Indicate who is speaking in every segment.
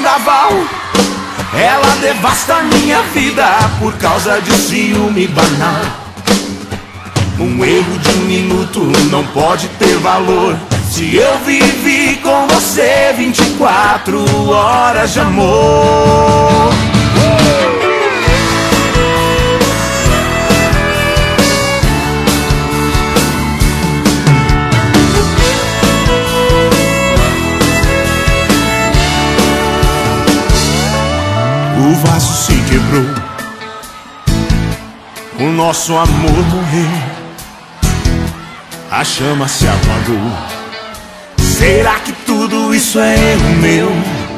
Speaker 1: vendaval, ela devasta minha vida por causa de ciúme banal. Um erro de um minuto não pode ter valor. Se eu vivi com você 24 horas de amor. O vaso se quebrou, o nosso amor morreu, a chama se apagou. Será que tudo isso é erro meu?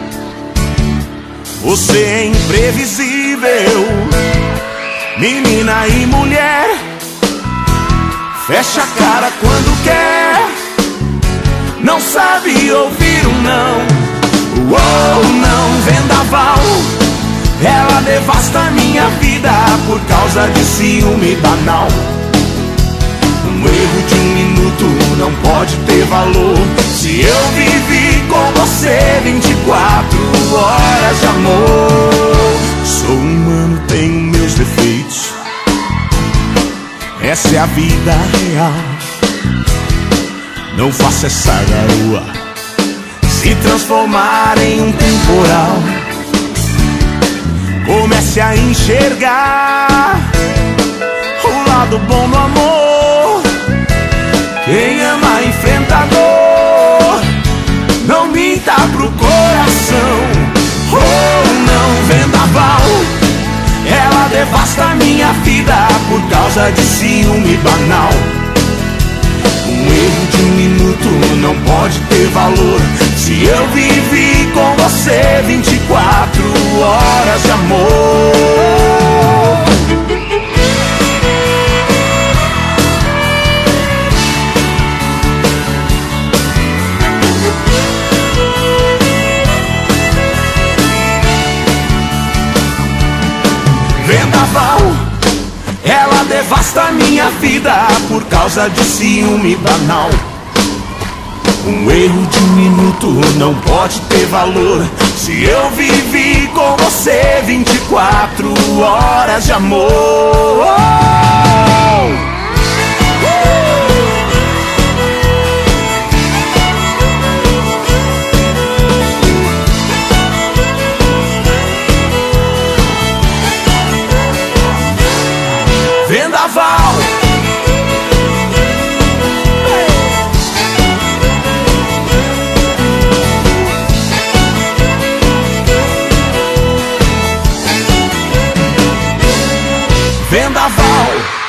Speaker 1: Você é imprevisível, menina e mulher. Fecha a cara quando quer, não sabe ouvir um não. Oh, não, vendaval, ela devasta minha vida por causa de ciúme banal. Um erro de um minuto não pode ter valor. Se eu vivi com você 24 horas de amor. Sou humano, tenho meus defeitos, essa é a vida real. Não faça essa garoa se transformar em um temporal. Comece a enxergar o lado bom do amor. Quem ama enfrenta a dor, não minta pro coração. Oh, não, vendaval, ela devasta minha vida por causa de ciúme banal. Um erro de um minuto não pode ter valor. Se eu vivi com você 24 horas de amor. Vendaval, ela devasta minha vida por causa de ciúme banal. Um erro de um minuto não pode ter valor. Se eu vivi com você 24 horas de amor. Vendaval, vendaval.